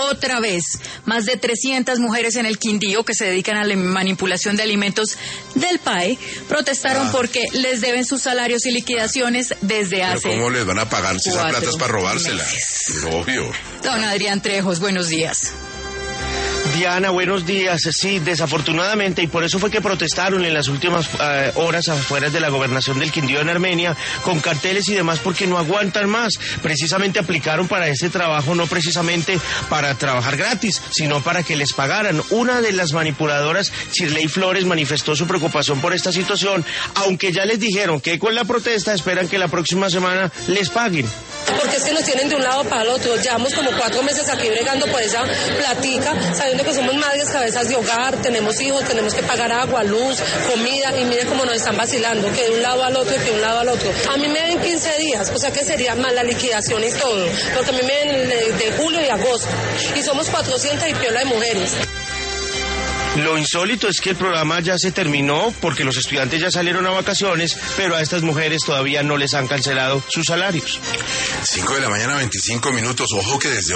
otra vez. Más de 300 mujeres en el Quindío que se dedican a la manipulación de alimentos del PAE protestaron porque les deben sus salarios y liquidaciones desde hace... ¿Pero cómo les van a pagar si esa plata es para robársela? Obvio. Don Adrián Trejos, buenos días. Diana, buenos días. Sí, desafortunadamente, y por eso fue que protestaron en las últimas horas afuera de la gobernación del Quindío en Armenia, con carteles y demás, porque no aguantan más. Precisamente aplicaron para ese trabajo, no precisamente para trabajar gratis, sino para que les pagaran. Una de las manipuladoras, Shirley Flores, manifestó su preocupación por esta situación, aunque ya les dijeron que con la protesta esperan que la próxima semana les paguen. Porque es que nos tienen de un lado para el otro. Llevamos como 4 meses aquí bregando por esa platica, sabiendo que somos madres cabezas de hogar, tenemos hijos, tenemos que pagar agua, luz, comida, y mire cómo nos están vacilando, que de un lado al otro, que de un lado al otro. A mí me ven 15 días, o sea que sería más la liquidación y todo, porque a mí me ven de julio y agosto, y somos 400 y piola de mujeres. Lo insólito es que el programa ya se terminó porque los estudiantes ya salieron a vacaciones, pero a estas mujeres todavía no les han cancelado sus salarios. 5 de la mañana, 25 minutos. Ojo que desde